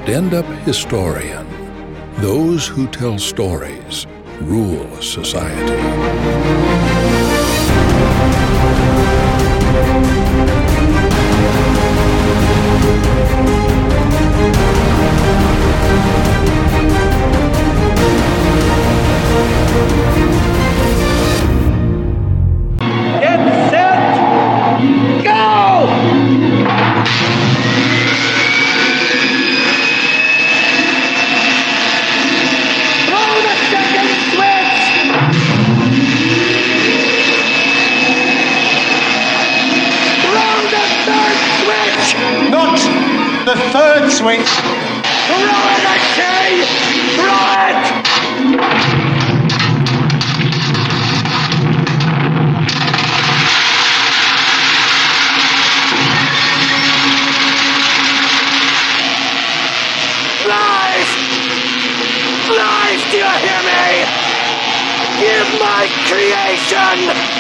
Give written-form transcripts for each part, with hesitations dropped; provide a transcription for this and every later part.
stand-up historian. Those who tell stories rule society. Get set, go! Throw the second switch! Throw the third switch! Not the third switch. Throw it, I say! Throw it! Lies! Lies, do you hear me? Give my creation!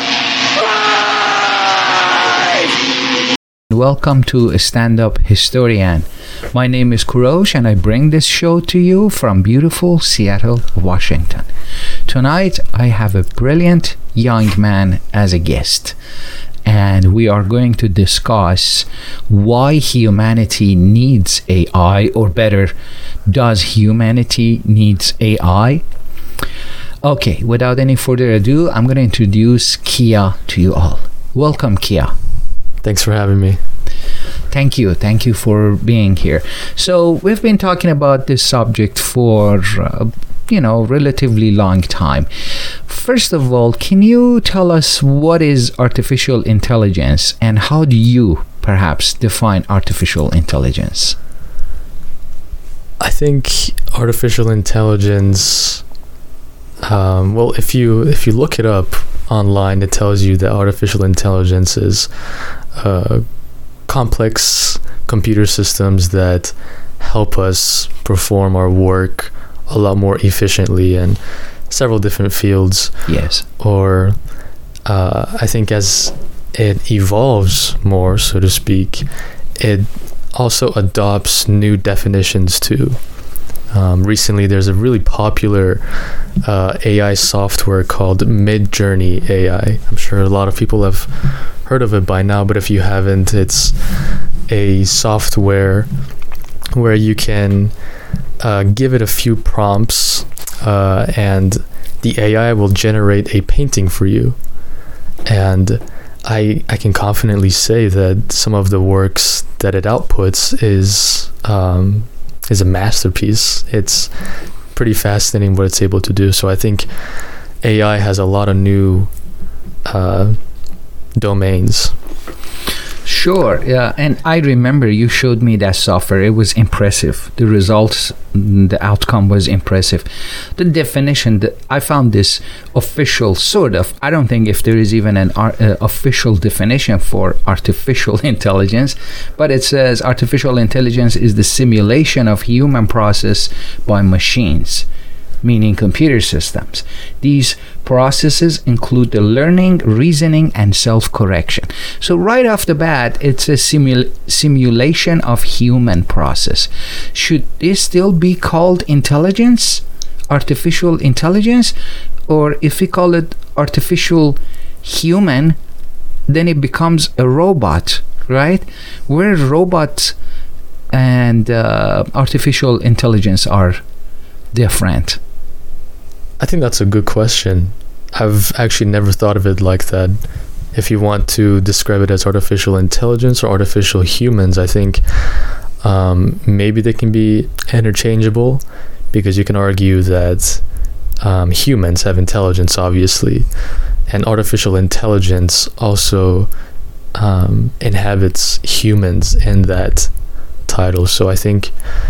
Lies! Welcome to Stand Up Historian. My name is Kurosh and I bring this show to you from beautiful Seattle, Washington. Tonight I have a brilliant young man as a guest, and we are going to discuss why humanity needs AI, or better, does humanity needs AI? Okay, without any further ado, I'm going to introduce Kia to you all. Welcome, Kia. Thanks for having me. Thank you for being here. So we've been talking about this subject for relatively long time. First of all, can you tell us what is artificial intelligence and how do you perhaps define artificial intelligence? I think artificial intelligence, if you look it up online, it tells you that artificial intelligence is complex computer systems that help us perform our work a lot more efficiently in several different fields. Yes. Or I think as it evolves more, so to speak, it also adopts new definitions too. Recently, there's a really popular AI software called Midjourney AI. I'm sure a lot of people have heard of it by now, but if you haven't, it's a software where you can give it a few prompts and the AI will generate a painting for you. And I can confidently say that some of the works that it outputs is a masterpiece. It's pretty fascinating what it's able to do. So I think AI has a lot of new domains. Sure, yeah, and I remember you showed me that software. It was impressive. The results, the outcome was impressive. The definition, I found this official, sort of. I don't think if there is even an official definition for artificial intelligence, but it says artificial intelligence is the simulation of human process by machines, meaning computer systems. These processes include the learning, reasoning, and self-correction. So right off the bat, it's a simulation of human process. Should this still be called intelligence, artificial intelligence? Or if we call it artificial human, then it becomes a robot, right? Where robots and artificial intelligence are different. I think that's a good question. I've actually never thought of it like that. If you want to describe it as artificial intelligence or artificial humans, I think maybe they can be interchangeable, because you can argue that humans have intelligence, obviously, and artificial intelligence also inhabits humans in that title. So I think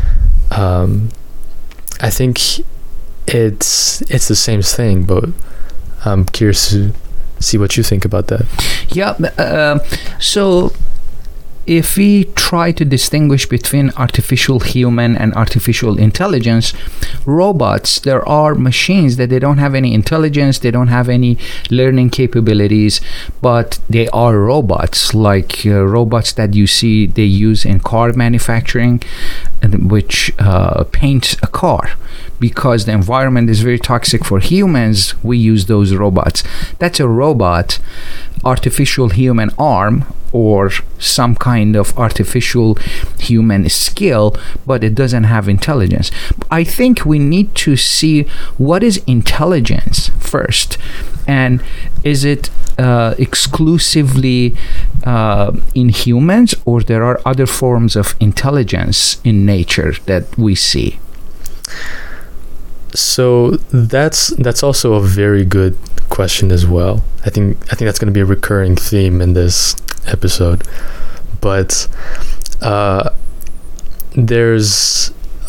it's the same thing, but I'm curious to see what you think about that. Yeah, so if we try to distinguish between artificial human and artificial intelligence, robots, there are machines that they don't have any intelligence, they don't have any learning capabilities, but they are robots, like robots that you see they use in car manufacturing. which paints a car. Because the environment is very toxic for humans, we use those robots. That's a robot, artificial human arm, or some kind of artificial human skill, but it doesn't have intelligence. I think we need to see what is intelligence first, and is it exclusively in humans, or there are other forms of intelligence in nature that we see? So that's also a very good question as well. I think that's going to be a recurring theme in this episode. But there's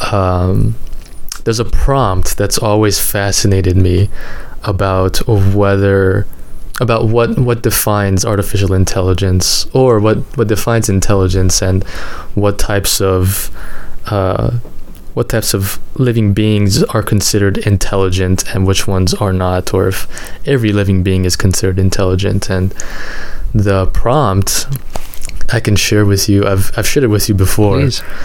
a prompt that's always fascinated me about what defines artificial intelligence, or what defines intelligence, and what types of living beings are considered intelligent and which ones are not, or if every living being is considered intelligent. And the prompt I can share with you, I've shared it with you before,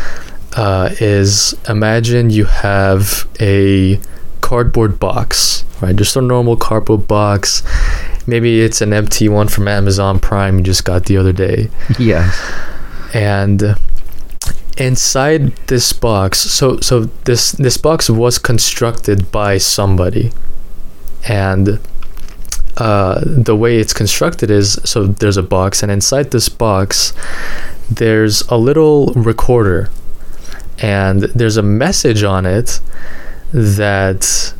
is imagine you have a cardboard box, right? Just a normal cardboard box. Maybe it's an empty one from Amazon Prime you just got the other day. Yes. And inside this box, so this box was constructed by somebody, and the way it's constructed is, so there's a box, and inside this box there's a little recorder, and there's a message on it that's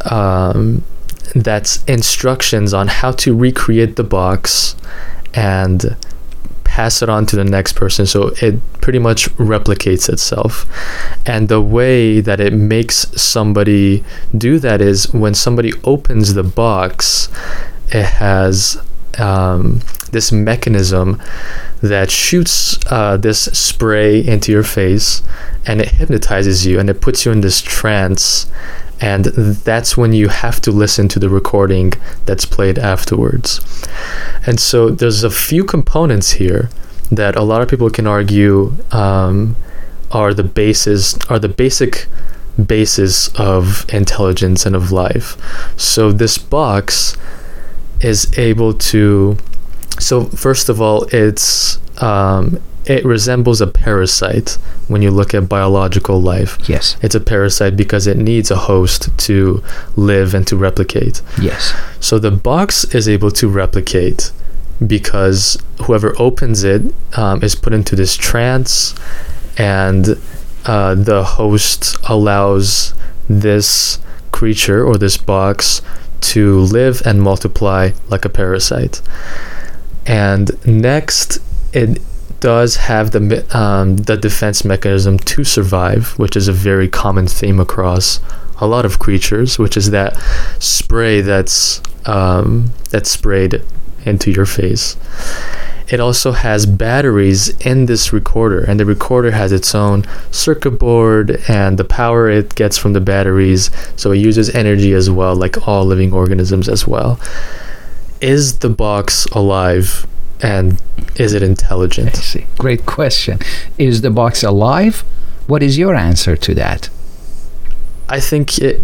instructions on how to recreate the box and pass it on to the next person. So it pretty much replicates itself. And the way that it makes somebody do that is when somebody opens the box, it has this mechanism that shoots this spray into your face, and it hypnotizes you, and it puts you in this trance. And that's when you have to listen to the recording that's played afterwards. And so there's a few components here that a lot of people can argue are the basic basis of intelligence and of life. So this box is able to, so first of all, it resembles a parasite when you look at biological life. Yes. It's a parasite because it needs a host to live and to replicate. Yes. So the box is able to replicate because whoever opens it is put into this trance, and the host allows this creature or this box to live and multiply like a parasite. And next, it does have the defense mechanism to survive, which is a very common theme across a lot of creatures, which is that spray that's sprayed into your face. It also has batteries in this recorder, and the recorder has its own circuit board and the power it gets from the batteries, so it uses energy as well, like all living organisms as well. Is the box alive? And is it intelligent? I see. Great question. Is the box alive? What is your answer to that? I think it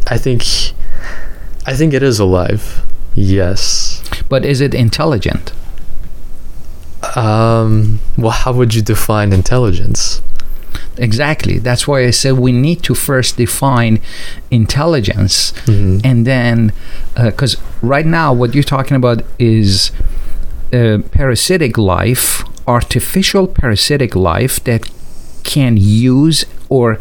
is alive. Yes. But is it intelligent? Well, how would you define intelligence? Exactly. That's why I said we need to first define intelligence, and then, because right now what you're talking about is parasitic life, artificial parasitic life that can use or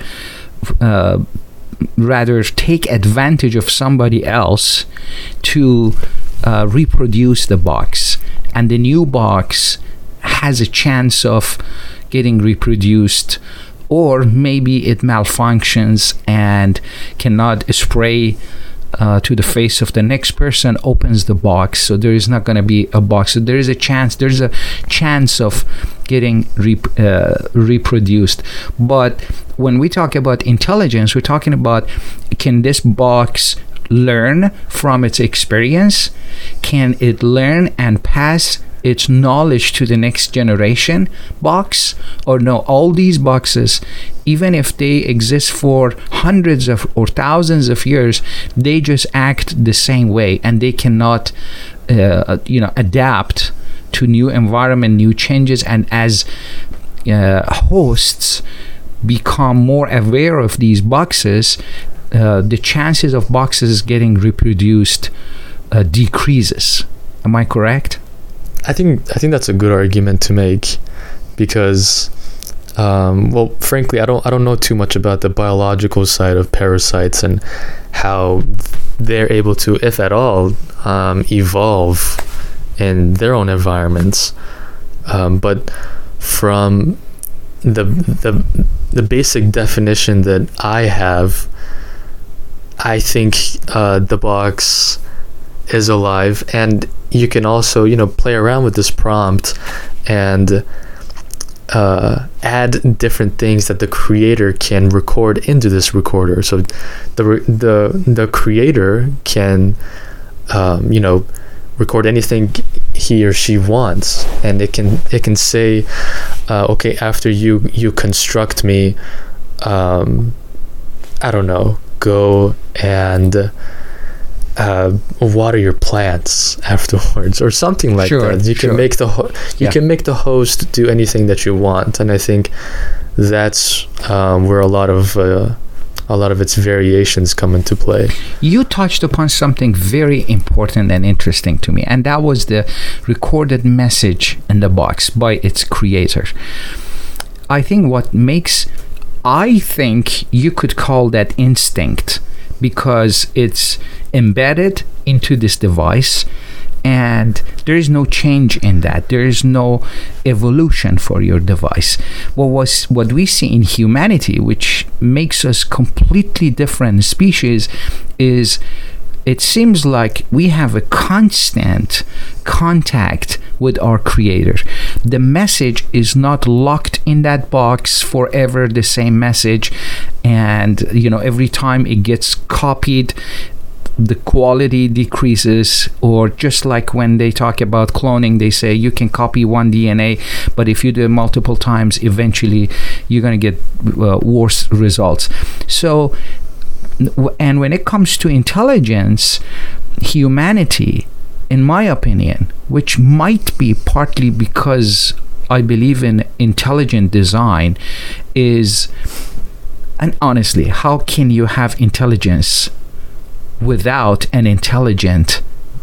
rather take advantage of somebody else to reproduce the box, and the new box has a chance of getting reproduced, or maybe it malfunctions and cannot spray to the face of the next person opens the box, so there is not going to be a box. So there's a chance of getting reproduced. But when we talk about intelligence, we're talking about, can this box learn from its experience? Can it learn and pass its knowledge to the next generation box? Or no, all these boxes, even if they exist for hundreds of or thousands of years, they just act the same way, and they cannot adapt to new environment, new changes. And as hosts become more aware of these boxes, the chances of boxes getting reproduced decreases. Am I correct? I think that's a good argument to make, because frankly, I don't know too much about the biological side of parasites and how they're able to, if at all, evolve in their own environments. But from the basic definition that I have, I think the box is alive, and you can also play around with this prompt and add different things that the creator can record into this recorder. So the creator can record anything he or she wants, and it can say, okay, after you construct me, I don't know, go and water your plants afterwards, or something like that. You can make the host do anything that you want, and I think that's where a lot of its variations come into play. You touched upon something very important and interesting to me, and that was the recorded message in the box by its creator. I think you could call that instinct, because it's embedded into this device, and there is no change in that. There is no evolution for your device. What we see in humanity, which makes us completely different species, is it seems like we have a constant contact with our creator. The message is not locked in that box forever, the same message, and every time it gets copied, the quality decreases. Or just like when they talk about cloning, they say you can copy one DNA, but if you do it multiple times, eventually you're going to get worse results. So, and when it comes to intelligence, humanity, in my opinion, which might be partly because I believe in intelligent design, and honestly, how can you have intelligence without an intelligent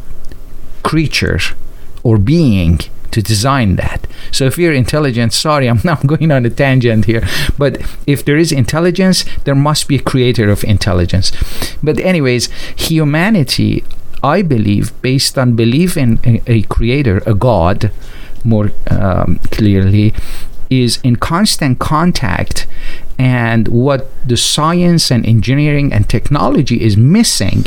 creature or being to design that? So if you're intelligent, sorry, I'm not going on a tangent here, but if there is intelligence, there must be a creator of intelligence. But anyways, humanity, I believe, based on belief in a creator, a God, more clearly, is in constant contact. And what the science and engineering and technology is missing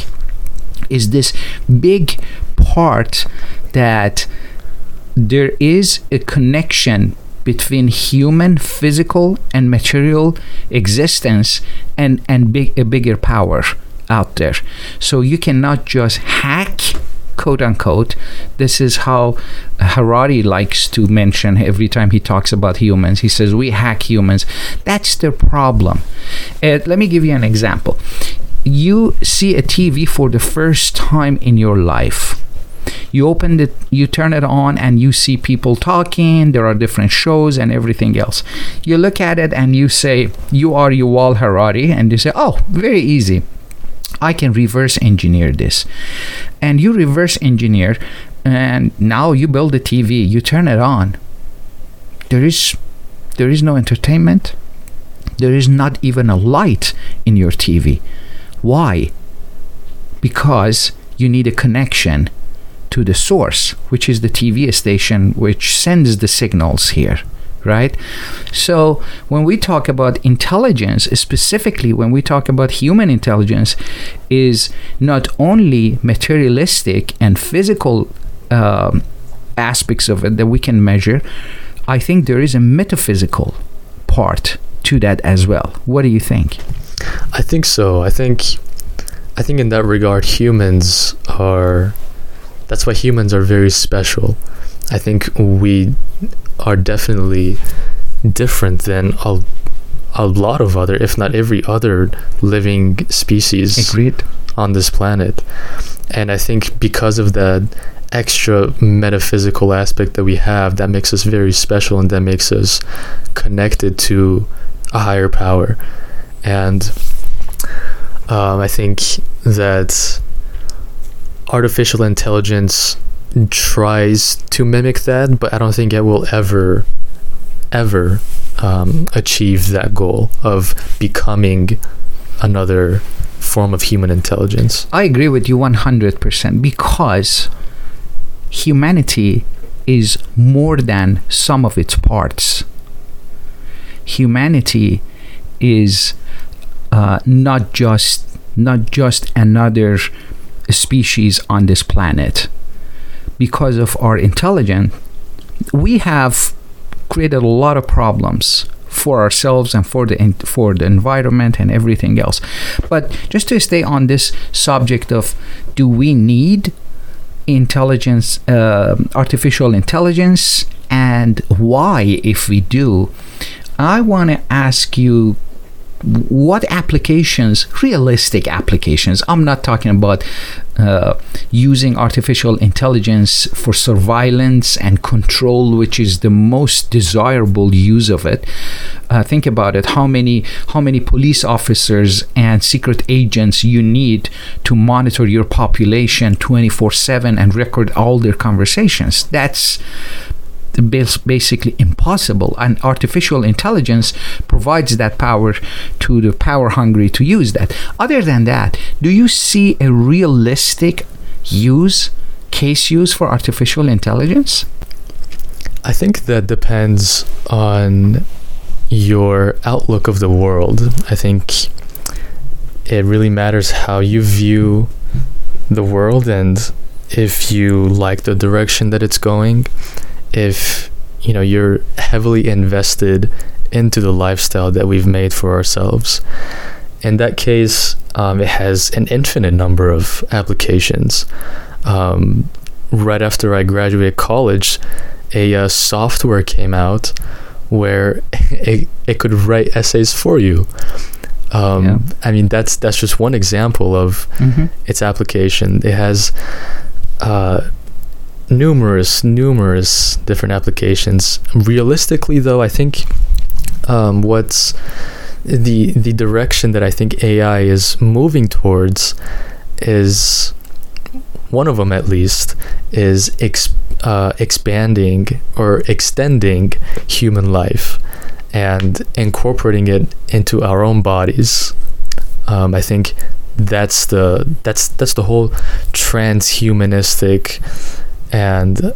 is this big part that there is a connection between human physical and material existence and a bigger power out there. So you cannot just hack, quote unquote. This is how Harari likes to mention every time he talks about humans. He says we hack humans. That's the problem. Let me give you an example. You see a TV for the first time in your life. You open it, you turn it on, and you see people talking. There are different shows and everything else. You look at it and you say, you are Yuval Harari, and you say, oh, very easy. I can reverse engineer this. And you reverse engineer, and now you build a TV, you turn it on. There is no entertainment. There is not even a light in your TV. Why? Because you need a connection to the source, which is the TV station, which sends the signals here, right? So when we talk about intelligence, specifically when we talk about human intelligence, is not only materialistic and physical aspects of it that we can measure. I think there is a metaphysical part to that as well. What do you think? I think so. I think in that regard, that's why humans are very special. I think we are definitely different than a lot of other, if not every other living species Agreed. on this planet. And I think because of that extra metaphysical aspect that we have, that makes us very special, and that makes us connected to a higher power. And I think that artificial intelligence tries to mimic that, but I don't think it will ever achieve that goal of becoming another form of human intelligence. I agree with you 100%, because humanity is more than sum of its parts. Humanity is not just another species on this planet. Because of our intelligence, we have created a lot of problems for ourselves and for the environment and everything else. But just to stay on this subject of, do we need intelligence, artificial intelligence, and why, if we do, I want to ask you, what applications, realistic applications, I'm not talking about using artificial intelligence for surveillance and control, which is the most desirable use of it. Think about it, how many police officers and secret agents you need to monitor your population 24/7 and record all their conversations. That's basically impossible, and artificial intelligence provides that power to the power hungry to use that. Other than that, do you see a realistic case use for artificial intelligence? I think that depends on your outlook of the world. I think it really matters how you view the world, and if you like the direction that it's going. If you're heavily invested into the lifestyle that we've made for ourselves, in that case, it has an infinite number of applications. Right after I graduated college, a software came out where it could write essays for you. I mean, that's just one example of its application. It has numerous different applications. Realistically, though, I think what's the direction that I think AI is moving towards is, one of them at least, is expanding or extending human life and incorporating it into our own bodies. I think that's the whole transhumanistic and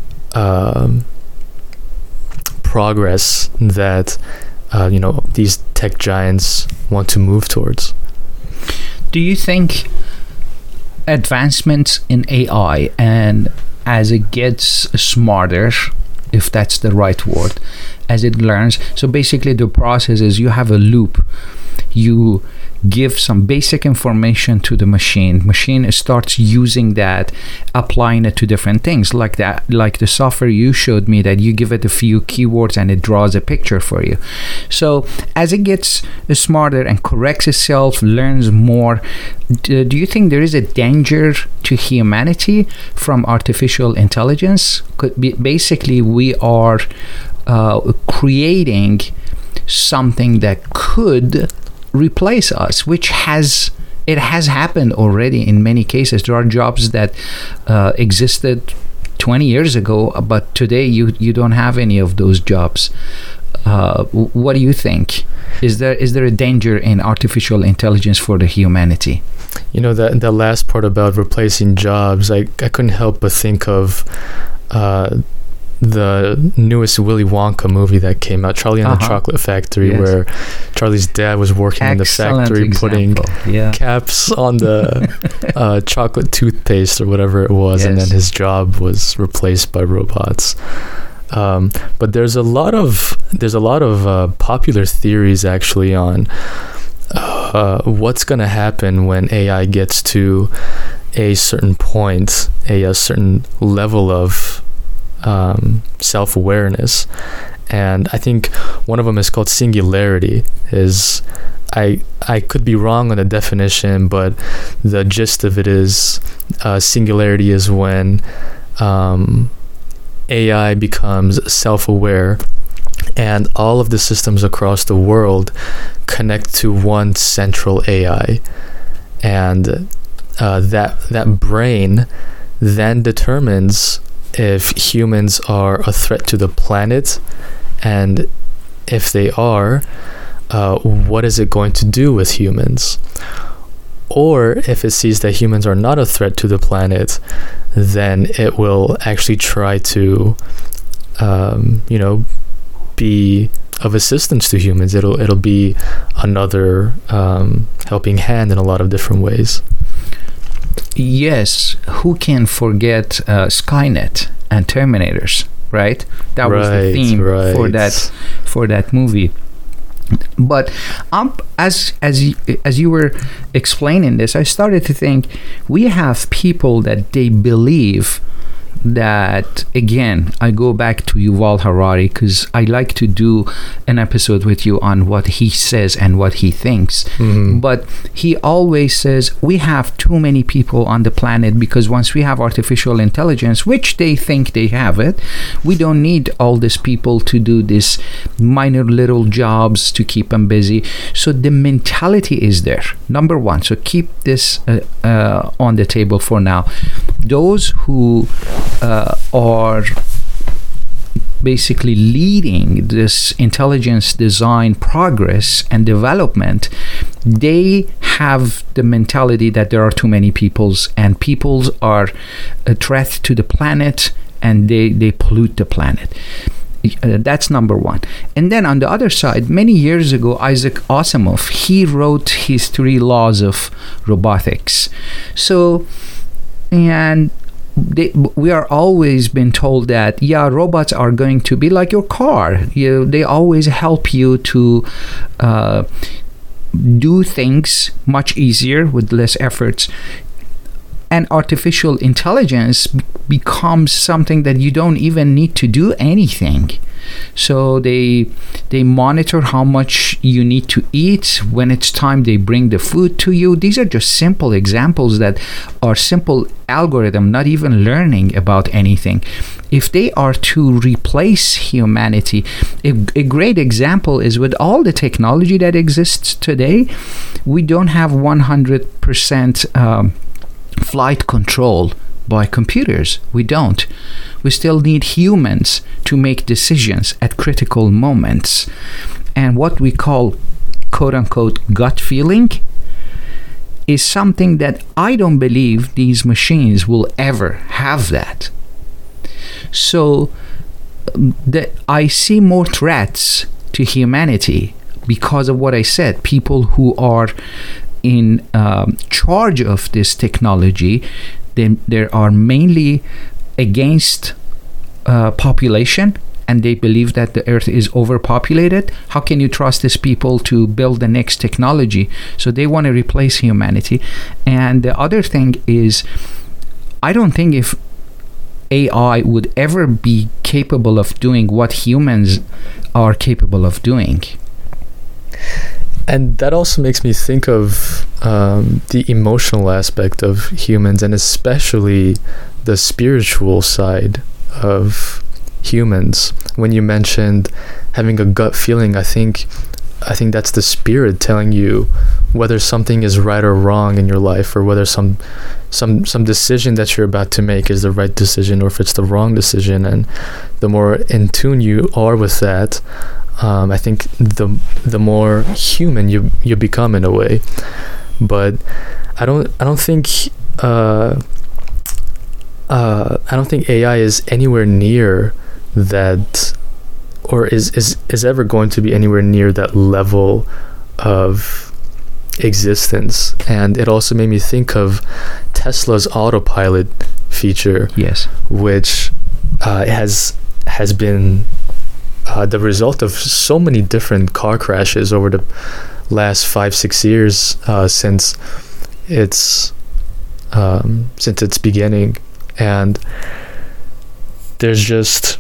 progress that these tech giants want to move towards. Do you think advancements in AI, and as it gets smarter, if that's the right word, as it learns, so basically the process is you have a loop, you give some basic information to the machine starts using that, applying it to different things, like the software you showed me, that you give it a few keywords and it draws a picture for you. So as it gets smarter and corrects itself, learns more, do you think there is a danger to humanity from artificial intelligence? Basically, we are creating something that could replace us, which has happened already in many cases. There are jobs that existed 20 years ago, but today you don't have any of those jobs. What do you think? Is there a danger in artificial intelligence for the humanity? That last part about replacing jobs, I couldn't help but think of the newest Willy Wonka movie that came out, Charlie and the Chocolate Factory, yes, where Charlie's dad was working in the factory putting caps on the chocolate toothpaste or whatever it was, yes, and then his job was replaced by robots. But there's a lot of popular theories actually on what's going to happen when AI gets to a certain point, a certain level of self-awareness. And I think one of them is called singularity. Is I could be wrong on the definition, but the gist of it is singularity is when AI becomes self-aware and all of the systems across the world connect to one central AI. And that brain then determines if humans are a threat to the planet, and if they are, what is it going to do with humans? Or if it sees that humans are not a threat to the planet, then it will actually try to, be of assistance to humans. It'll be another helping hand in a lot of different ways. Yes, who can forget Skynet and Terminators, right? That was the theme for that movie. But as you were explaining this, I started to think we have people that they believe that, again, I go back to Yuval Harari because I like to do an episode with you on what he says and what he thinks. But he always says we have too many people on the planet because once we have artificial intelligence, which they think they have it, we don't need all these people to do this minor little jobs to keep them busy. So the mentality is there, number one. So keep this on the table for now. Those who are basically leading this intelligence design progress and development, they have the mentality that there are too many peoples, and peoples are a threat to the planet, and they pollute the planet. That's number one. And then on the other side, many years ago, Isaac Asimov, he wrote his 3 laws of robotics. So, and we are always been told that robots are going to be like your car. They always help you to do things much easier with less efforts. And artificial intelligence becomes something that you don't even need to do anything. So they monitor how much you need to eat. When it's time, they bring the food to you. These are just simple examples that are simple algorithm, not even learning about anything. If they are to replace humanity, a great example is with all the technology that exists today, we don't have 100% flight control by computers. We don't. We still need humans to make decisions at critical moments. And what we call quote-unquote gut feeling is something that I don't believe these machines will ever have that. So I see more threats to humanity because of what I said. People who are in charge of this technology, they are mainly against population, and they believe that the earth is overpopulated. How can you trust these people to build the next technology? So they want to replace humanity. And the other thing is, I don't think if AI would ever be capable of doing what humans are capable of doing. And that also makes me think of the emotional aspect of humans, and especially the spiritual side of humans. When you mentioned having a gut feeling, I think that's the spirit telling you whether something is right or wrong in your life, or whether some decision that you're about to make is the right decision or if it's the wrong decision. And the more in tune you are with that, I think the more human you become in a way. But I don't think AI is anywhere near that, or is ever going to be anywhere near that level of existence. And it also made me think of Tesla's autopilot feature, yes, which has been the result of so many different car crashes over the last 5-6 years since its beginning. And there's just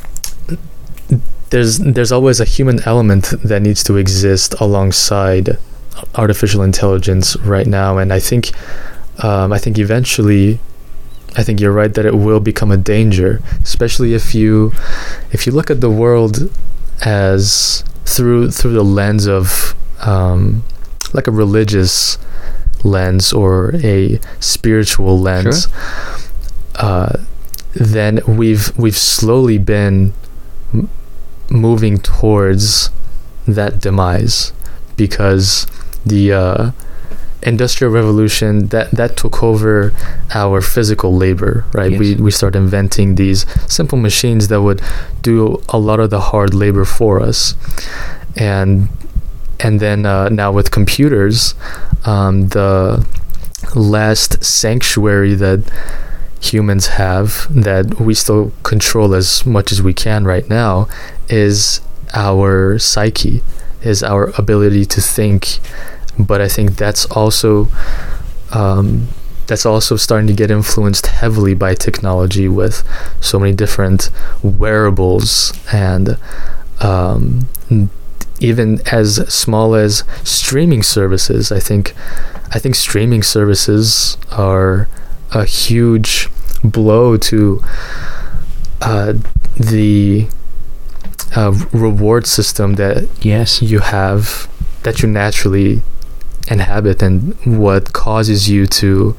there's always a human element that needs to exist alongside artificial intelligence right now, and I think eventually, I think you're right that it will become a danger, especially if you look at the world as through the lens of like a religious lens or a spiritual lens. Sure. Then we've slowly been moving towards that demise, because the Industrial Revolution that took over our physical labor, right? Yes. We started inventing these simple machines that would do a lot of the hard labor for us, and then now with computers, the last sanctuary that humans have that we still control as much as we can right now is our psyche, is our ability to think. But I think that's also starting to get influenced heavily by technology, with so many different wearables, and even as small as streaming services. I think streaming services are a huge blow to the reward system that you have, that you naturally inhabit, and what causes you to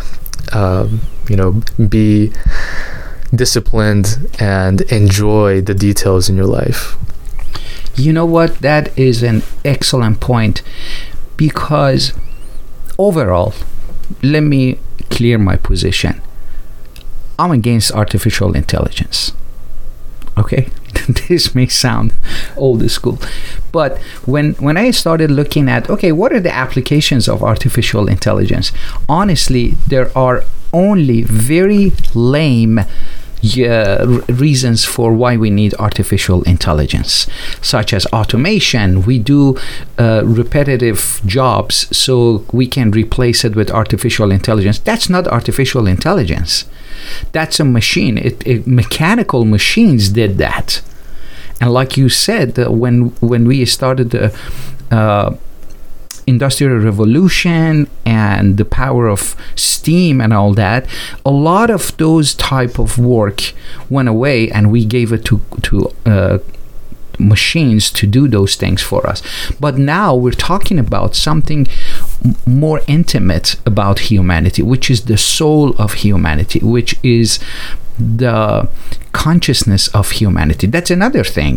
be disciplined and enjoy the details in your life. You know what? That is an excellent point, because overall, let me clear my position. I'm against artificial intelligence. Okay? This may sound old school, but when I started looking at, okay, what are the applications of artificial intelligence? Honestly, there are only very lame reasons for why we need artificial intelligence, such as automation. We do repetitive jobs, so we can replace it with artificial intelligence. That's not artificial intelligence. That's a machine. Mechanical machines did that. And like you said, when we started the Industrial Revolution and the power of steam and all that, a lot of those type of work went away, and we gave it to machines to do those things for us. But now we're talking about something more intimate about humanity, which is the soul of humanity, which is the consciousness of humanity. That's another thing.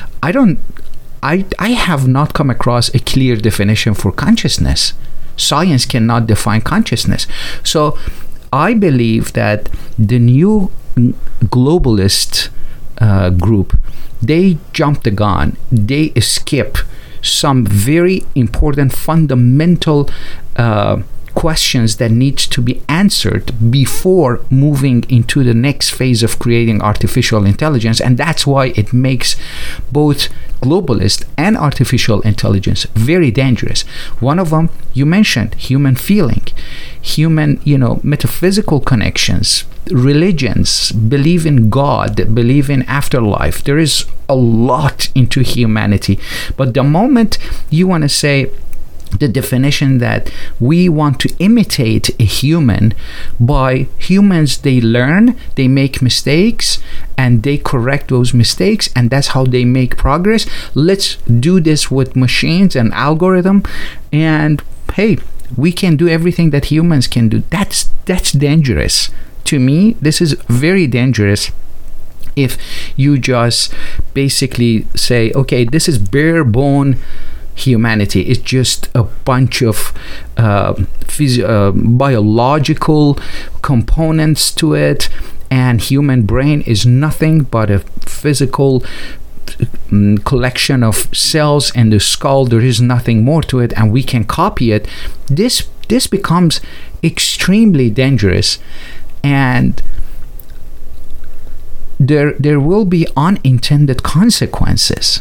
I have not come across a clear definition for consciousness. Science cannot define consciousness. So I believe that the new globalist group, they jump the gun. They skip some very important fundamental questions that needs to be answered before moving into the next phase of creating artificial intelligence. And that's why it makes both globalist and artificial intelligence very dangerous. One of them, you mentioned, human feeling, human, metaphysical connections, religions, believe in God, believe in afterlife. There is a lot into humanity. But the moment you want to say the definition that we want to imitate a human, by humans, they learn, they make mistakes, and they correct those mistakes, and that's how they make progress. Let's do this with machines and algorithm, and hey, we can do everything that humans can do. That's dangerous. To me, this is very dangerous. If you just basically say, okay, this is bare bone humanity, it's just a bunch of biological components to it, and human brain is nothing but a physical collection of cells in the skull. There is nothing more to it, and we can copy it. This becomes extremely dangerous, and there will be unintended consequences.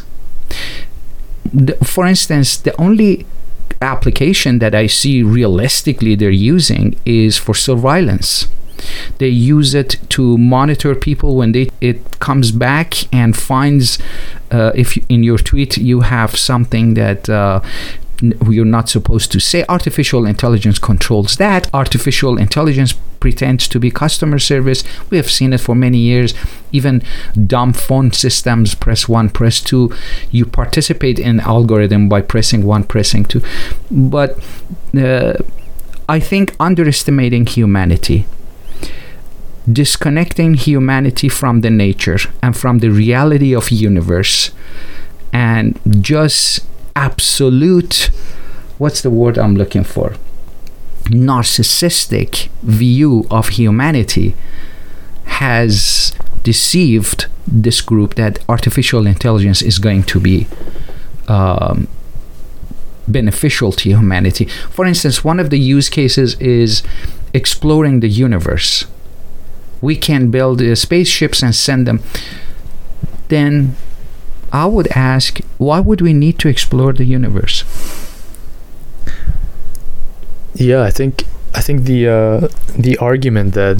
For instance, the only application that I see realistically they're using is for surveillance. They use it to monitor people when it comes back and finds if in your tweet you have something that you're not supposed to say. Artificial intelligence controls that. Artificial intelligence pretends to be customer service. We have seen it for many years. Even dumb phone systems, press 1, press 2. You participate in algorithm by pressing 1, pressing 2. But I think underestimating humanity, disconnecting humanity from the nature and from the reality of universe, and just absolute, what's the word I'm looking for, narcissistic view of humanity has deceived this group that artificial intelligence is going to be beneficial to humanity. For instance, one of the use cases is exploring the universe. We can build spaceships and send them. Then I would ask, why would we need to explore the universe? Yeah, I think the argument that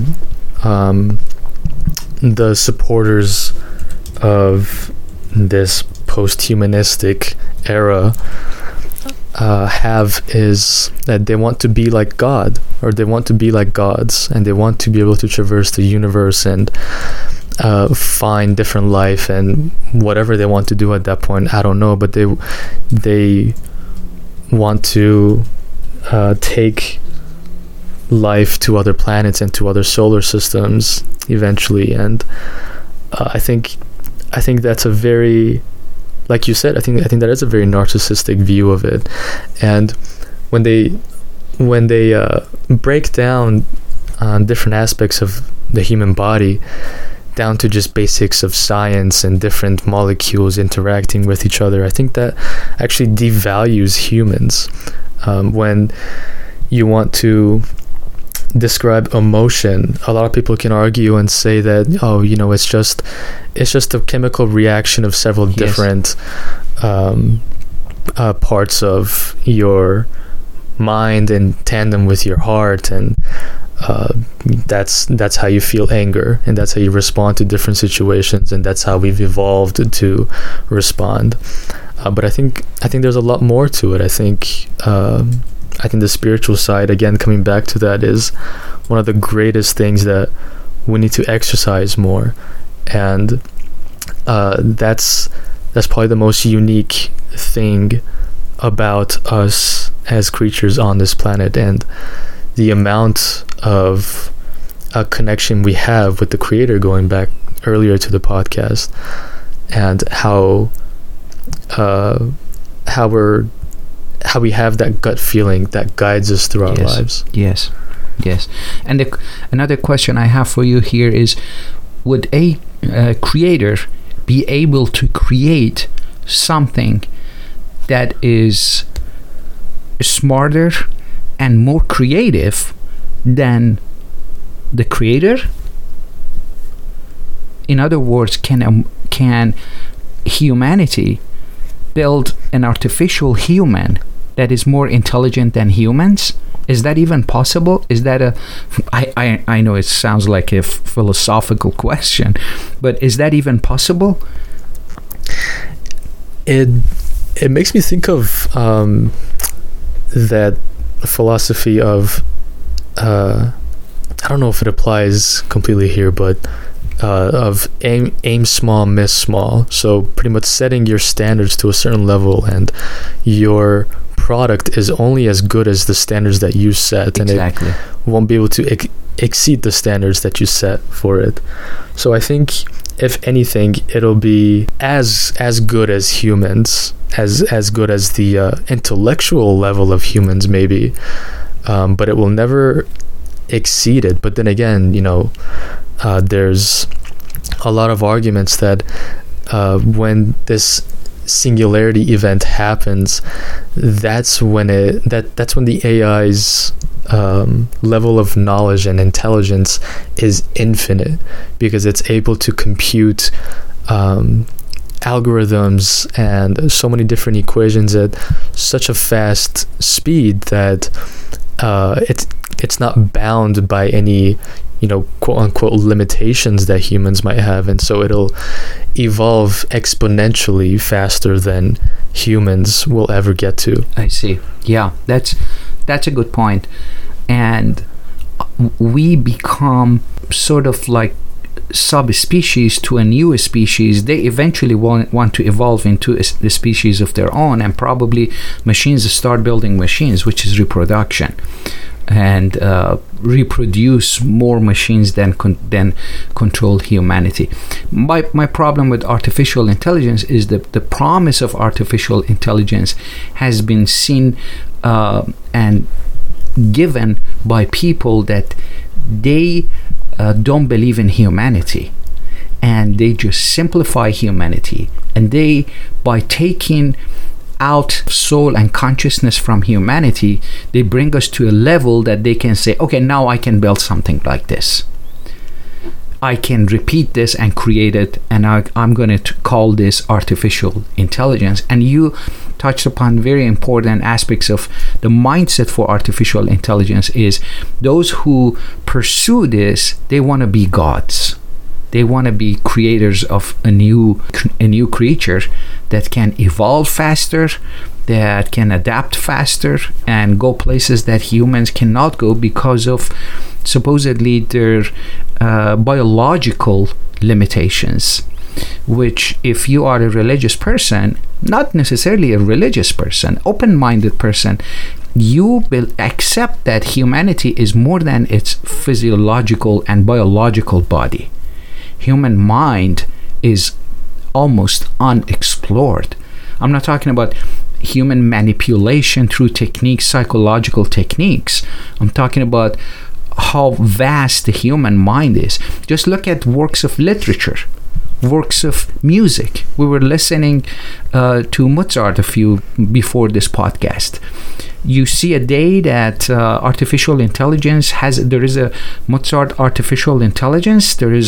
the supporters of this post-humanistic era have is that they want to be like God, or they want to be like gods, and they want to be able to traverse the universe and find different life and whatever they want to do at that point. I don't know, but they want to take life to other planets and to other solar systems eventually. And I think that's a very, like you said, I think that is a very narcissistic view of it. And when they break down different aspects of the human body down to just basics of science and different molecules interacting with each other, I think that actually devalues humans. When you want to describe emotion, a lot of people can argue and say that, oh, you know, it's just a chemical reaction of several different parts of your mind in tandem with your heart, and that's how you feel anger, and that's how you respond to different situations, and that's how we've evolved to respond. But I think there's a lot more to it. I think the spiritual side, again, coming back to that, is one of the greatest things that we need to exercise more, and that's probably the most unique thing about us as creatures on this planet, and the amount of a connection we have with the Creator, going back earlier to the podcast, and how we have that gut feeling that guides us through our lives. Yes. And another question I have for you here is, would a creator be able to create something that is smarter and more creative than the Creator? In other words, can humanity build an artificial human that is more intelligent than humans? Is that even possible? Is that I know it sounds like a philosophical question, but is that even possible? It makes me think of that philosophy of I don't know if it applies completely here, but of aim small, miss small. So pretty much setting your standards to a certain level, and your product is only as good as the standards that you set. Exactly. And it won't be able to exceed the standards that you set for it. So I think, if anything, it'll be as good as humans, as good as the intellectual level of humans, maybe, but it will never exceed it. But then again, you know, there's a lot of arguments that when this singularity event happens, that's when the AI's level of knowledge and intelligence is infinite, because it's able to compute algorithms and so many different equations at such a fast speed that it's not bound by any, quote unquote limitations that humans might have, and so it'll evolve exponentially faster than humans will ever get to. I see. Yeah, that's a good point. And we become sort of like subspecies to a new species. They eventually want to evolve into the species of their own, and probably machines start building machines, which is reproduction, and reproduce more machines than control humanity. My problem with artificial intelligence is that the promise of artificial intelligence has been seen and given by people that they don't believe in humanity, and they just simplify humanity, and they, by taking out soul and consciousness from humanity, they bring us to a level that they can say, okay, now I can build something like this, I can repeat this and create it, and I'm going to call this artificial intelligence. And you touched upon very important aspects of the mindset for artificial intelligence. Is those who pursue this, they want to be gods. They want to be creators of a new creature that can evolve faster, that can adapt faster, and go places that humans cannot go because of supposedly their biological limitations. Which, if you are a religious person, not necessarily a religious person, open-minded person, you will accept that humanity is more than its physiological and biological body. Human mind is almost unexplored. I'm not talking about human manipulation through techniques, psychological techniques. I'm talking about how vast the human mind is. Just look at works of literature, works of music. We were listening to Mozart before this podcast. You see a day that artificial intelligence there is a Mozart artificial intelligence. There is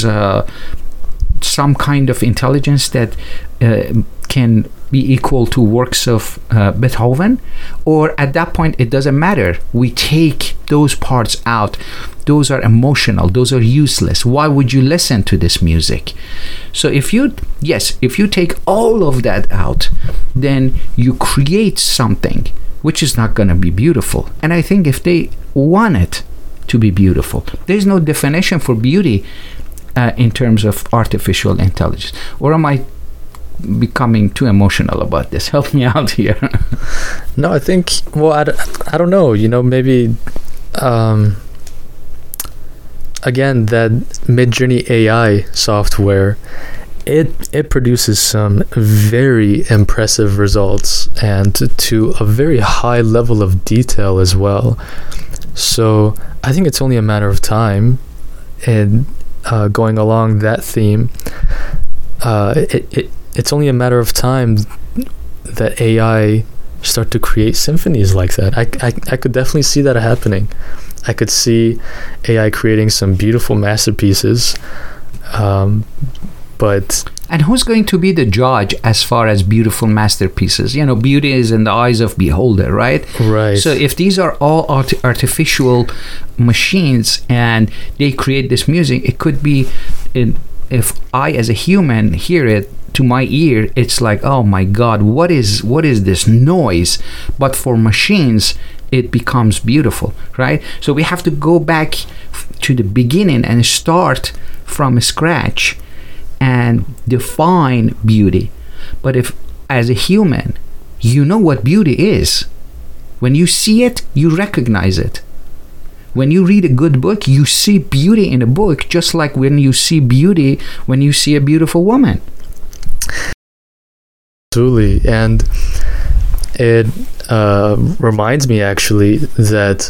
some kind of intelligence that can be equal to works of Beethoven, or at that point it doesn't matter. We take those parts out. Those are emotional. Those are useless. Why would you listen to this music? So if you take all of that out, then you create something which is not going to be beautiful. And I think if they want it to be beautiful, there's no definition for beauty in terms of artificial intelligence. Or am I becoming too emotional about this? Help me out here. No, I think, well, I don't know, maybe again, that Midjourney AI software, it produces some very impressive results, and to a very high level of detail as well. So I think it's only a matter of time, and going along that theme, it's only a matter of time that AI start to create symphonies like that. I could definitely see that happening. I could see AI creating some beautiful masterpieces, but... And who's going to be the judge as far as beautiful masterpieces? Beauty is in the eyes of beholder, right? Right. So if these are all artificial machines and they create this music, it could be, if I as a human hear it, to my ear, it's like, oh my God, what is this noise? But for machines, it becomes beautiful, right? So we have to go back to the beginning and start from scratch and define beauty. But if, as a human, you know what beauty is, when you see it, you recognize it. When you read a good book, you see beauty in a book, just like when you see beauty when you see a beautiful woman. Absolutely. And it reminds me actually that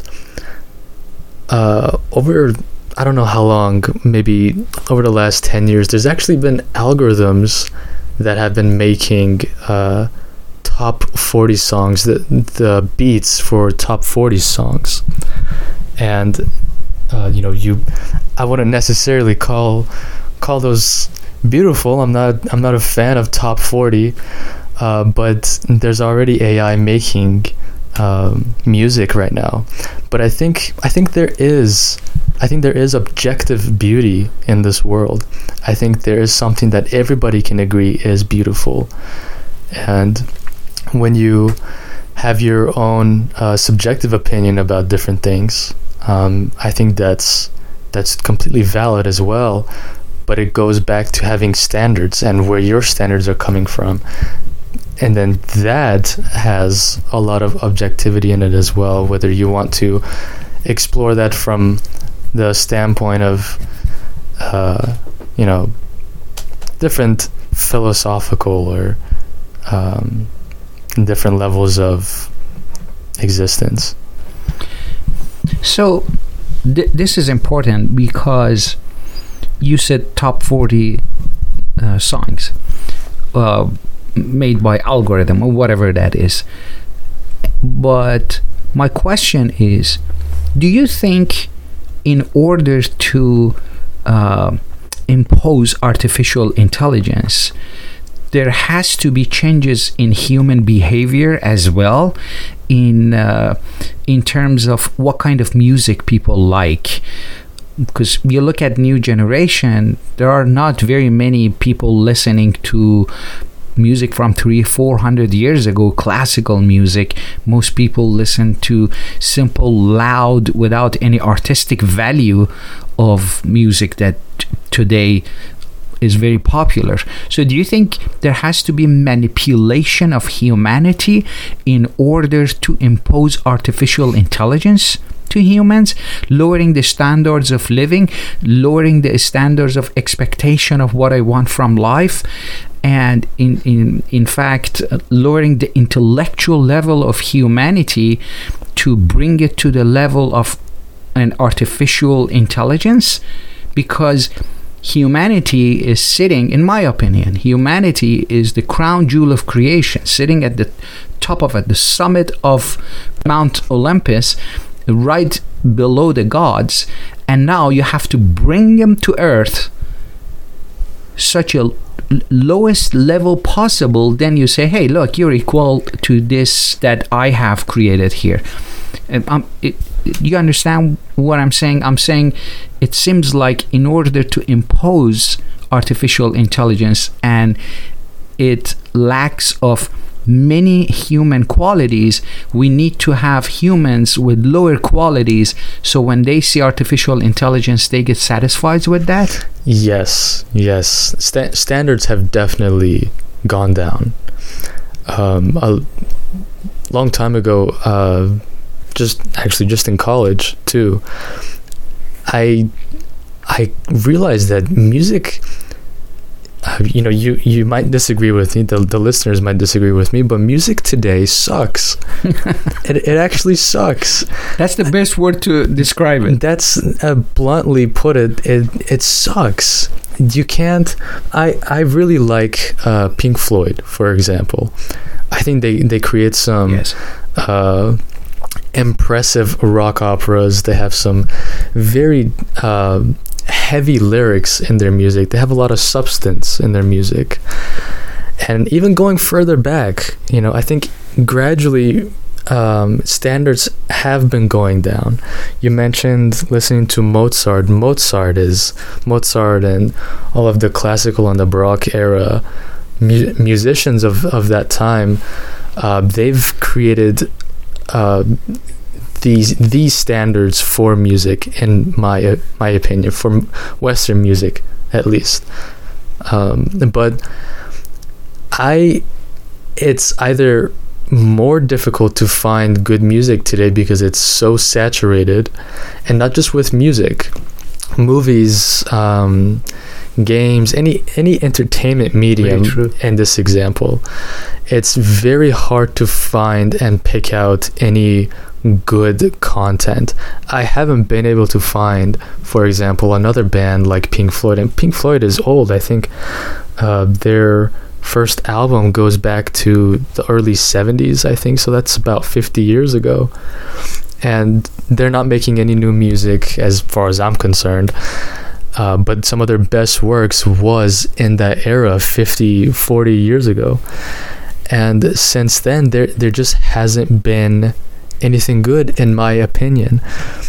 over, I don't know how long, maybe over the last 10 years, there's actually been algorithms that have been making top 40 songs, the beats for top 40 songs. And I wouldn't necessarily call those beautiful. I'm not a fan of top 40, but there's already AI making music right now. But I think there is objective beauty in this world. I think there is something that everybody can agree is beautiful. And when you have your own subjective opinion about different things, I think that's completely valid as well. But it goes back to having standards and where your standards are coming from. And then that has a lot of objectivity in it as well, whether you want to explore that from the standpoint of, different philosophical or different levels of existence. So this is important because you said top 40 songs made by algorithm or whatever that is. But my question is, do you think in order to impose artificial intelligence, there has to be changes in human behavior as well, in terms of what kind of music people like? Because you look at new generation, there are not very many people listening to music from 300-400 years ago, classical music. Most people listen to simple, loud, without any artistic value of music that today is very popular. So do you think there has to be manipulation of humanity in order to impose artificial intelligence to humans, lowering the standards of living, lowering the standards of expectation of what I want from life, and in fact lowering the intellectual level of humanity to bring it to the level of an artificial intelligence? Because humanity is sitting, in my opinion, humanity is the crown jewel of creation, sitting at the top of it, the summit of Mount Olympus, right below the gods, and now you have to bring them to earth, such a lowest level possible. Then you say, hey, look, you're equal to this that I have created here. And you understand what I'm saying? I'm saying it seems like in order to impose artificial intelligence, and it lacks of many human qualities, we need to have humans with lower qualities, so when they see artificial intelligence, they get satisfied with that. Yes. Standards have definitely gone down. A long time ago, just in college too, I realized that music, you might disagree with me, the listeners might disagree with me, but music today sucks. it actually sucks. That's the best word to describe it. That's bluntly put it sucks. You can't. I really like Pink Floyd, for example. I think they create some impressive rock operas. They have some very heavy lyrics in their music. They have a lot of substance in their music. And even going further back, I think gradually standards have been going down. You mentioned listening to Mozart. Mozart and all of the classical and the Baroque era musicians of that time. They've created these standards for music, in my opinion, for Western music at least. But it's either more difficult to find good music today because it's so saturated, and not just with music, movies, games, any entertainment medium. In this example, it's very hard to find and pick out any good content. I haven't been able to find, for example, another band like Pink Floyd, and Pink Floyd is old. I think their first album goes back to the early 70s, I think, so that's about 50 years ago, and they're not making any new music as far as I'm concerned. But some of their best works was in that era 40 years ago. And since then, there just hasn't been anything good, in my opinion.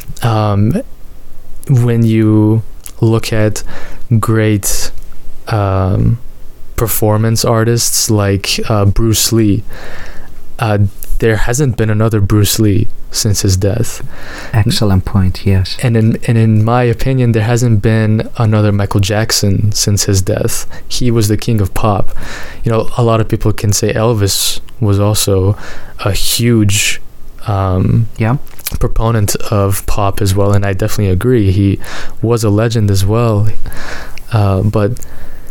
When you look at great performance artists like Bruce Lee, there hasn't been another Bruce Lee since his death. Excellent point, yes. And in my opinion, there hasn't been another Michael Jackson since his death. He was the king of pop. You know, a lot of people can say Elvis was also a huge proponent of pop as well, and I definitely agree. He was a legend as well. But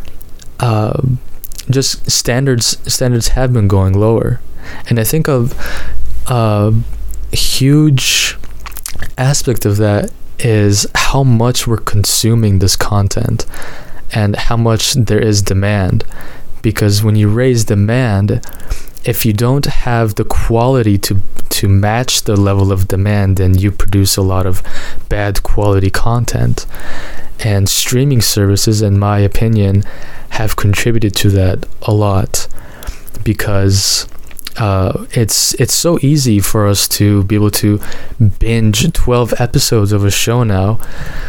just standards have been going lower. And I think a huge aspect of that is how much we're consuming this content and how much there is demand. Because when you raise demand, if you don't have the quality to match the level of demand, then you produce a lot of bad quality content. And streaming services, in my opinion, have contributed to that a lot, because it's so easy for us to be able to binge 12 episodes of a show now.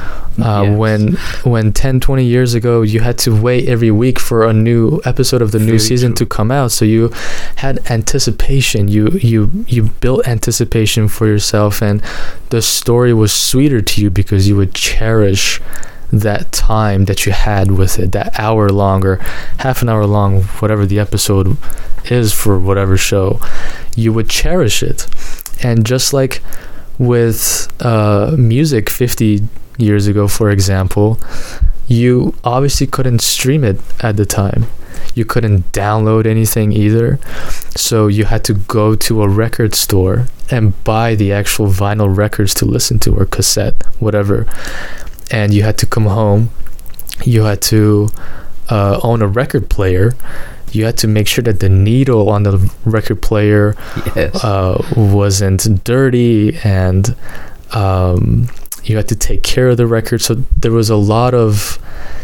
When 10-20 years ago you had to wait every week for a new episode of the new season to come out, so you had anticipation, you built anticipation for yourself, and the story was sweeter to you because you would cherish that time that you had with it, that hour long or half an hour long, whatever the episode is for whatever show, you would cherish it. And just like with music 50 years ago, for example, you obviously couldn't stream it at the time. You couldn't download anything either. So you had to go to a record store and buy the actual vinyl records to listen to, or cassette, whatever. And you had to come home. You had to own a record player. You had to make sure that the needle on the record player wasn't dirty, and you had to take care of the record. So there was a lot of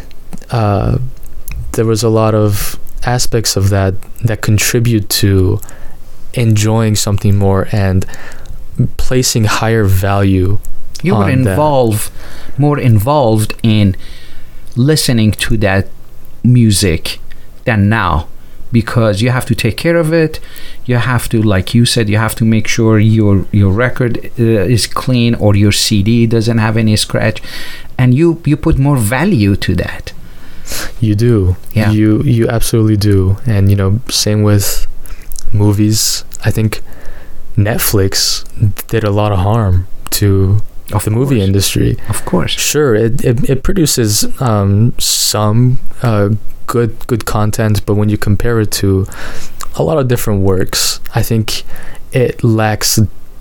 aspects of that contribute to enjoying something more and placing higher value. You were more involved in listening to that music than now, because you have to take care of it. You have to, like you said, you have to make sure your record is clean, or your CD doesn't have any scratch, and you put more value to that. You do. Yeah. You absolutely do. And same with movies. I think Netflix did a lot of harm to the movie industry. Of course. Sure, it produces some good content, but when you compare it to a lot of different works, I think it lacks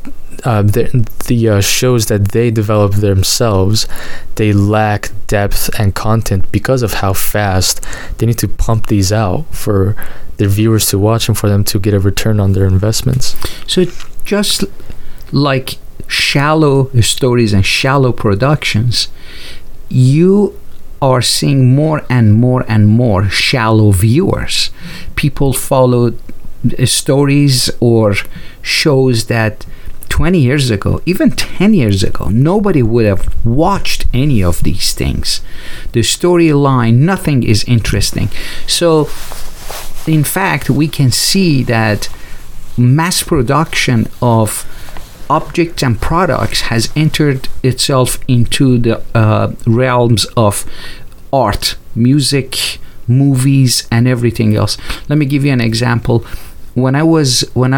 the shows that they develop themselves. They lack depth and content because of how fast they need to pump these out for their viewers to watch and for them to get a return on their investments. So just like shallow stories and shallow productions, you are seeing more and more and more shallow viewers. People follow stories or shows that 20 years ago, even 10 years ago, nobody would have watched any of these things. The storyline, nothing is interesting. So in fact, we can see that mass production of objects and products has entered itself into the realms of art, music, movies, and everything else. Let me give you an example. When I was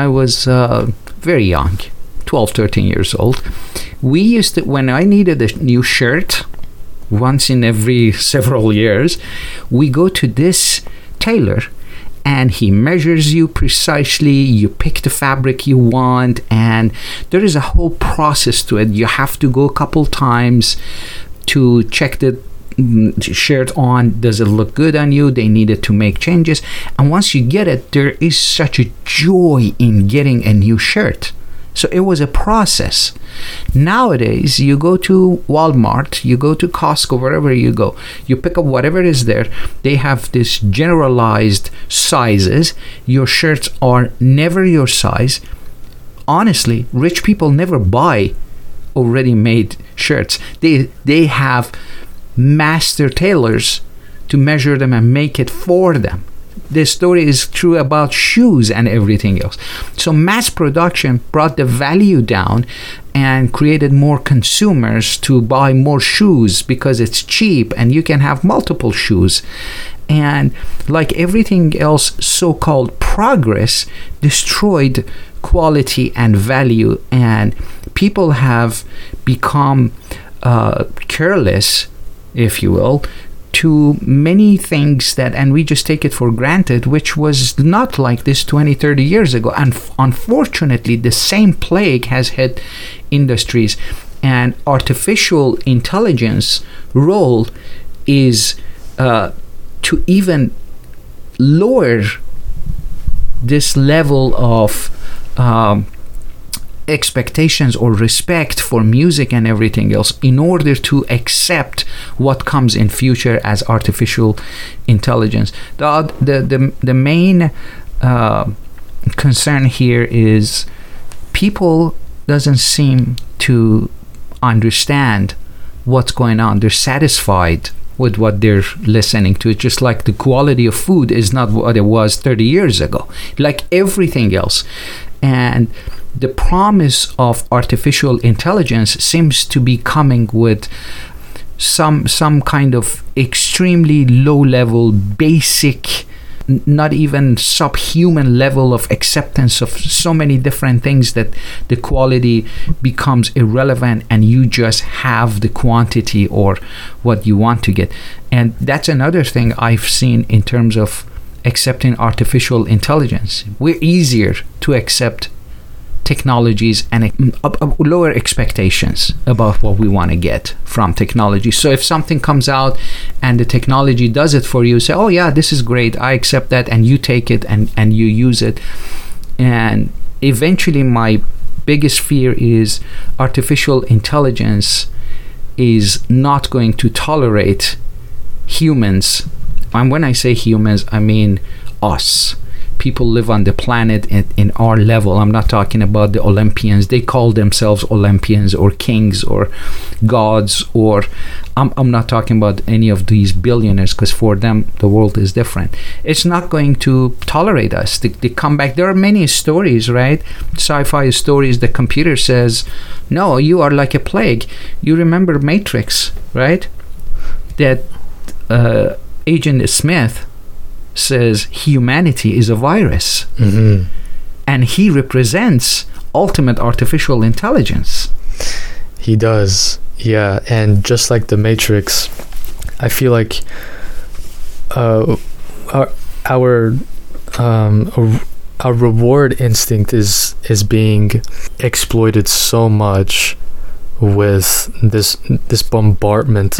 very young, 12, 13 years old, we used to, when I needed a new shirt, once in every several years, we go to this tailor, and he measures you precisely. You pick the fabric you want, and there is a whole process to it. You have to go a couple times to check the shirt on. Does it look good on you? They needed to make changes. And once you get it, there is such a joy in getting a new shirt. So it was a process. Nowadays, you go to Walmart, you go to Costco, wherever you go, you pick up whatever is there. They have this generalized sizes. Your shirts are never your size. honestly, rich people never buy already made shirts. They have master tailors to measure them and make it for them. The story is true about shoes and everything else. So mass production brought the value down and created more consumers to buy more shoes because it's cheap and you can have multiple shoes. And like everything else, so-called progress destroyed quality and value, and people have become careless, if you will, to many things that, and we just take it for granted, which was not like this 20, 30 years ago. And unfortunately, the same plague has hit industries, and artificial intelligence role is to even lower this level of expectations or respect for music and everything else in order to accept what comes in future as artificial intelligence. The main concern here is people doesn't seem to understand what's going on. They're satisfied with what they're listening to. It's just like the quality of food is not what it was 30 years ago, like everything else. And the promise of artificial intelligence seems to be coming with some kind of extremely low level, basic, not even subhuman level of acceptance of so many different things that the quality becomes irrelevant and you just have the quantity or what you want to get. And that's another thing I've seen in terms of accepting artificial intelligence. We're easier to accept technologies and lower expectations about what we want to get from technology. So if something comes out and the technology does it for you, say, oh yeah, this is great, I accept that, and you take it and you use it. And eventually my biggest fear is artificial intelligence is not going to tolerate humans. And when I say humans, I mean us. People live on the planet in our level. I'm not talking about the Olympians. They call themselves Olympians or kings or gods, or I'm not talking about any of these billionaires, because for them the world is different. It's not going to tolerate us. They come back. There are many stories, right? Sci-fi stories. The computer says, no, you are like a plague. You remember Matrix, right? That Agent Smith says humanity is a virus. Mm-hmm. And he represents ultimate artificial intelligence. He does, yeah. And just like the Matrix, I feel like our reward instinct is being exploited so much with this bombardment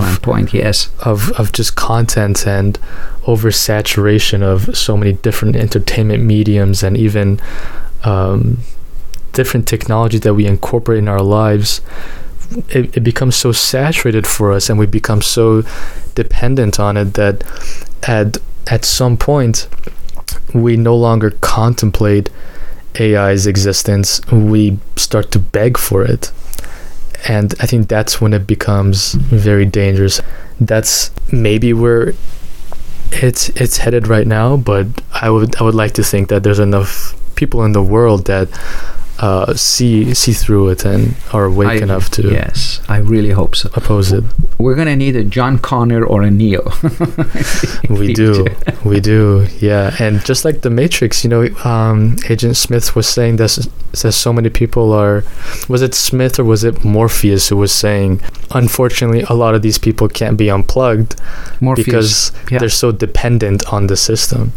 of just content and oversaturation of so many different entertainment mediums and even different technology that we incorporate in our lives. It becomes so saturated for us, and we become so dependent on it that at some point we no longer contemplate AI's existence. We start to beg for it. And I think that's when it becomes very dangerous. That's maybe where it's headed right now, but I would like to think that there's enough people in the world that see through it and are awake enough to. Yes, I really hope so. Oppose it. We're gonna need a John Connor or a Neo. we do, yeah. And just like the Matrix, Agent Smith was saying that so many people are. Was it Smith or was it Morpheus who was saying, unfortunately, a lot of these people can't be unplugged because they're so dependent on the system.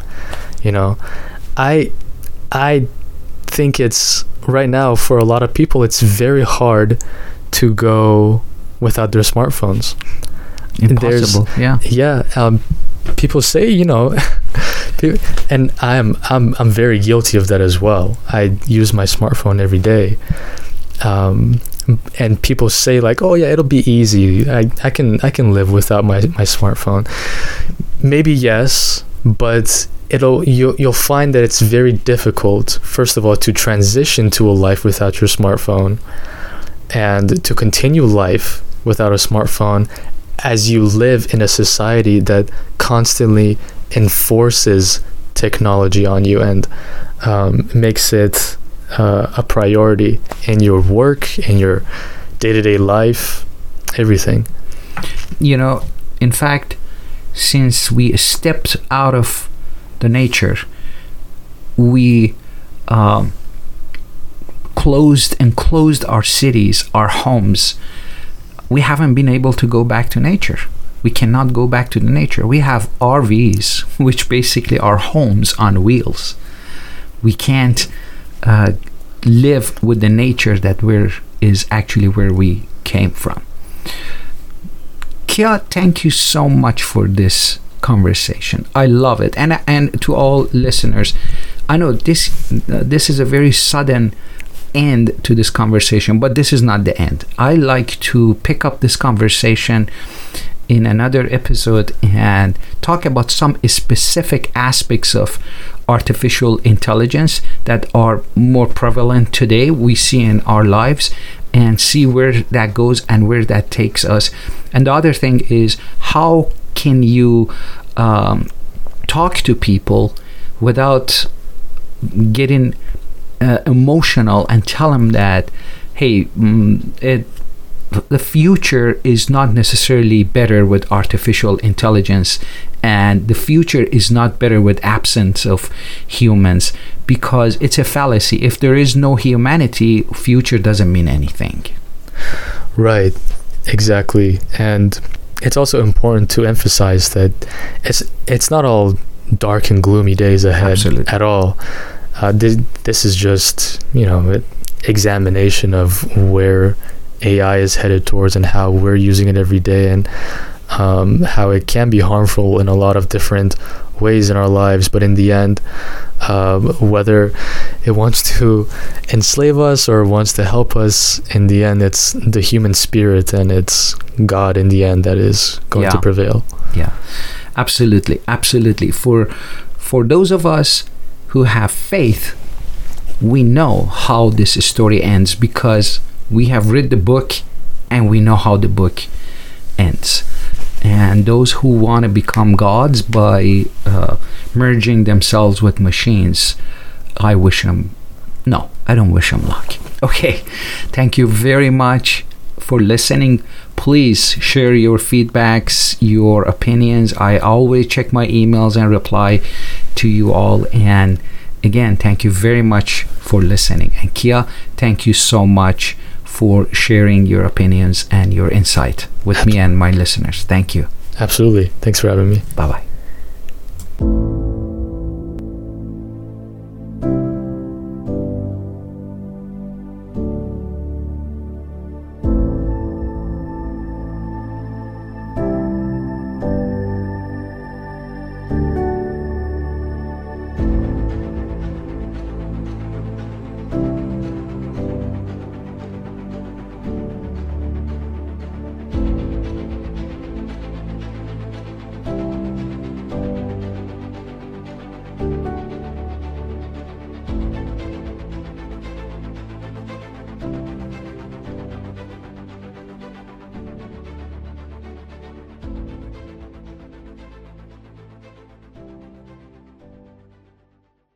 I think it's right now for a lot of people it's very hard to go without their smartphones. Impossible. People say, and I'm very guilty of that as well. I use my smartphone every day, and people say like, oh yeah, it'll be easy, I can live without my smartphone. Maybe yes, but you'll find that it's very difficult, first of all, to transition to a life without your smartphone, and to continue life without a smartphone as you live in a society that constantly enforces technology on you and makes it a priority in your work, in your day-to-day life, everything. In fact, since we stepped out of the nature, we closed our cities, our homes. We haven't been able to go back to nature. We cannot go back to the nature. We have RVs, which basically are homes on wheels. We can't live with the nature that is actually where we came from. Kia, thank you so much for this conversation. I love it. And to all listeners, I know this is a very sudden end to this conversation, but this is not the end. I like to pick up this conversation in another episode and talk about some specific aspects of artificial intelligence that are more prevalent today, we see in our lives, and see where that goes and where that takes us. And the other thing is, how can you talk to people without getting emotional and tell them that, hey, the future is not necessarily better with artificial intelligence, and the future is not better with absence of humans, because it's a fallacy. If there is no humanity, future doesn't mean anything. Right, exactly. And it's also important to emphasize that it's not all dark and gloomy days ahead. Absolutely. At all. This is just, an examination of where AI is headed towards and how we're using it every day, and how it can be harmful in a lot of different ways in our lives. But in the end, whether it wants to enslave us or wants to help us, in the end, it's the human spirit and it's God in the end that is going to prevail. Yeah, absolutely. For those of us who have faith, we know how this story ends because we have read the book and we know how the book ends. And those who want to become gods by merging themselves with machines, I don't wish them luck. Okay, thank you very much for listening. Please share your feedbacks, your opinions. I always check my emails and reply to you all. And again, thank you very much for listening. And Kia, thank you so much for sharing your opinions and your insight with me and my listeners. Thank you. Absolutely. Thanks for having me. Bye-bye.